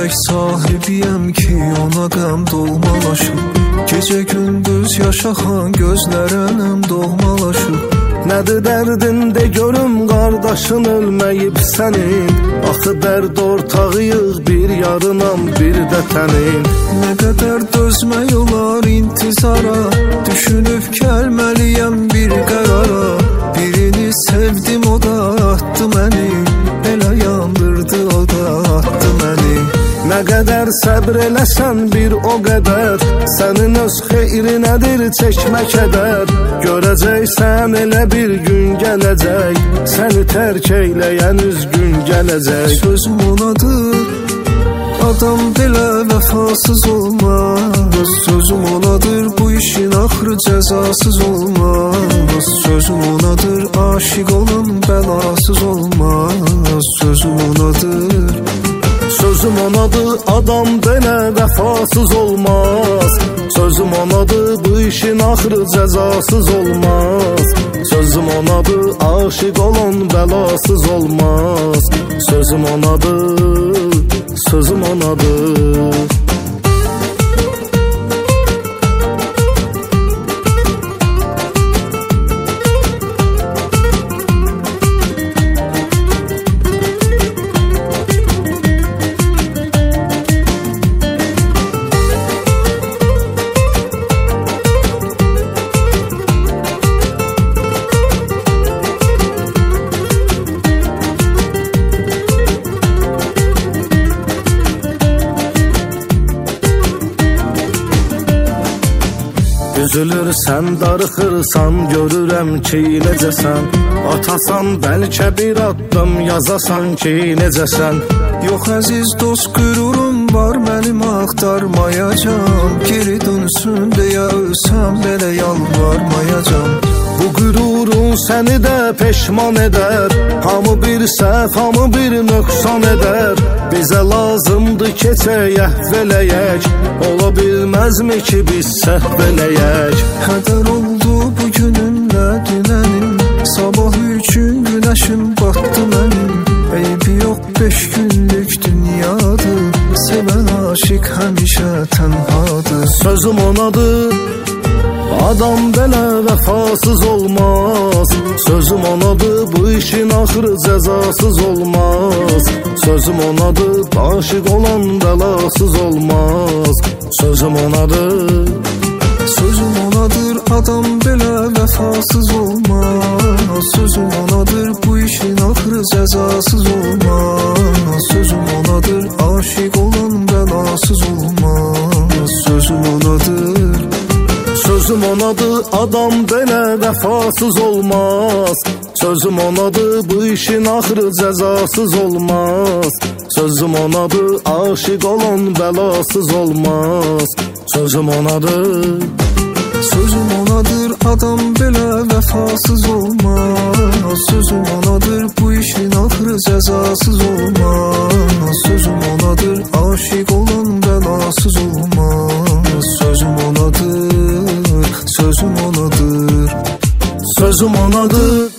ürək sahibiyəm ki, ona qəm dolmalaşıb. Gecə gündüz yaşaxan gözlərənəm doğmalaşıb. Nədir dərdin de görüm, qardaşın ölməyib sənin. Axı dərd ortağıyıq, bir yarınam, bir də tənin. Nə qədər dözmək olar intizara, düşünüb gəlməliyəm bir qərara. Birini sevdim, o da atdı məni, elə yandırdı, o da atdı məni. Nə qədər səbr eləsən bir o qədər, sənin öz xeyrinədir çəkmə kədər. Görəcəksən elə bir gün gələcək, səni tərk eyləyən üzgün gələcək. Sözüm onadır, adam belə vəfasız olmaz. Sözüm onadır, bu işin axırı cəzasız olmaz. Sözüm onadır, aşiq olan bəlasız olmaz. Sözüm onadır, sözüm onadır, adam belə vəfasız olmaz. Sözüm onadır, bu işin axırı cəzasız olmaz. Sözüm onadır, aşiq olan bəlasız olmaz. Sözüm onadır, sözüm onadır. Üzülürsən, darıxırsan, görürəm ki necəsən. Atasan, bəlkə bir addım yazasan ki necəsən. yox əziz dost, qürurum var mənim, axtarmayacam. Geri dönsün deyə ölsəm belə yalvarmayacam. Bu qürurun səni də peşman edər, hamı bir səhv, hamı bir nöqsan edər. Bizə lazımdır keçək, əhv eləyək, ola bilməzmi ki biz səhv eləyək. Qədər oldu bugünümlə dünənim, sabah üçün günəşim batdı mənim. Eybi yox 5 günlük dünyadır, sevən aşiq həmişə tənhadır. Sözüm onadır, adam belə vəfasız olmaz. Sözüm onadır, bu işin axırı cəzasız olmaz. Sözüm onadır, aşiq olan bəlasız olmaz. Sözüm onadır, sözüm onadır, adam belə vəfasız olmaz. Sözüm onadır, bu işin axırı cəzasız olmaz. Sözüm onadır, aşiq olan bəlasız olmaz. Sözüm onadır, sözüm onadır, adam belə vəfasız olmaz. Sözüm onadır, bu işin axırı cəzasız olmaz. Sözüm onadır, aşiq olan bəlasız olmaz. Sözüm onadır, sözüm onadır, adam belə vəfasız olmaz. Sözüm onadır, bu işin axırı cəzasız olmaz. Sözüm onadır, aşiq olan bəlasız olmaz. Sözüm onadır, sözüm onadır, sözüm onadır.